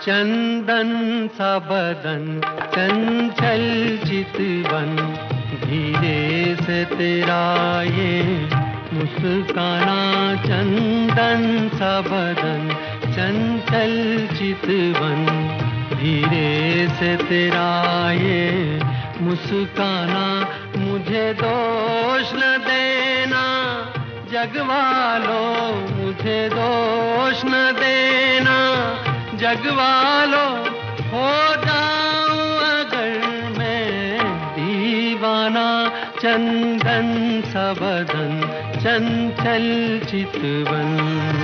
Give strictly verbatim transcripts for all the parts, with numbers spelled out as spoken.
चंदन सा बदन चंचल चितवन, धीरे से तेरा ये मुस्काना। चंदन सा बदन चंचल चितवन, धीरे से तेरा ये मुस्काना। मुझे दोष न देना जगवालों, मुझे दोष न देना जगवालों। हो जाऊं अगर मैं दीवाना, चंदन सा बदन चंचल चितवन।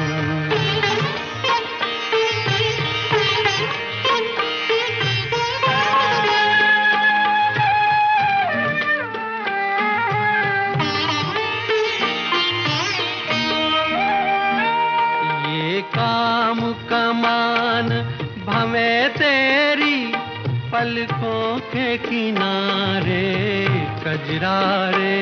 काम कमान भवे तेरी पलकों के किनारे कजरारे।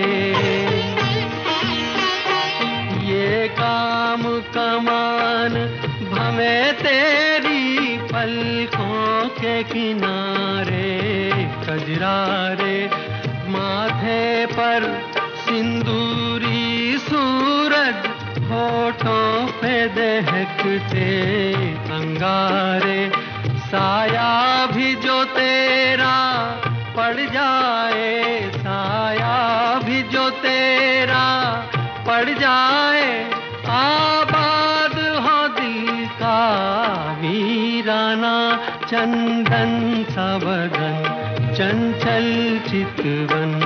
ये काम कमान भवे तेरी पलकों के किनारे कजरारे। माथे पर सिंदूरी सूरज, होठों पे दहकते अंगारे। साया भी जो तेरा पड़ जाए, साया भी जो तेरा पड़ जाए। आबाद हो दिल का वीराना, चंदन सा बदन चंचल चितवन।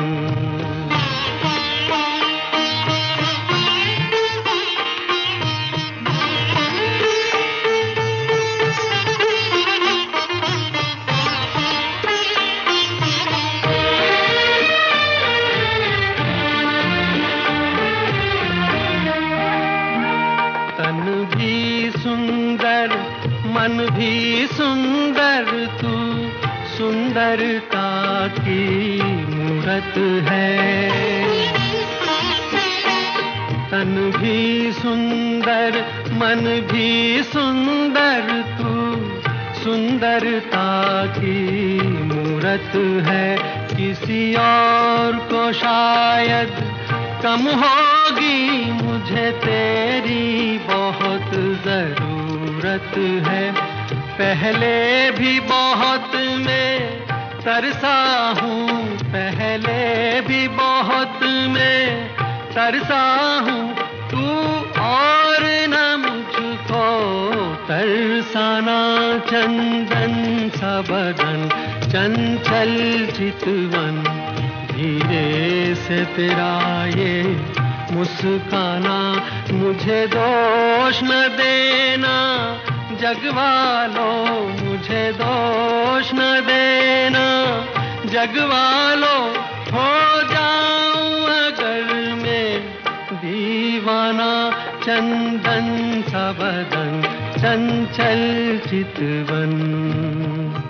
तन भी सुंदर मन भी सुंदर, तू सुंदरता की मूरत है। तन भी सुंदर मन भी सुंदर, तू सुंदरता की मूरत है। किसी और को शायद कम होगी, मुझे तेरी बहुत जरूरत है। पहले भी बहुत मैं तरसा हूँ, पहले भी बहुत मैं तरसा हूँ। तू और न मुझको तरसाना, चंदन सा बदन चंचल चितवन। धीरे से तेरा ये मुस्काना। मुझे दोष न देना जगवालों, मुझे दोष न देना जगवालों। हो जाऊं अगर मैं दीवाना, चंदन सा बदन चंचल चितवन।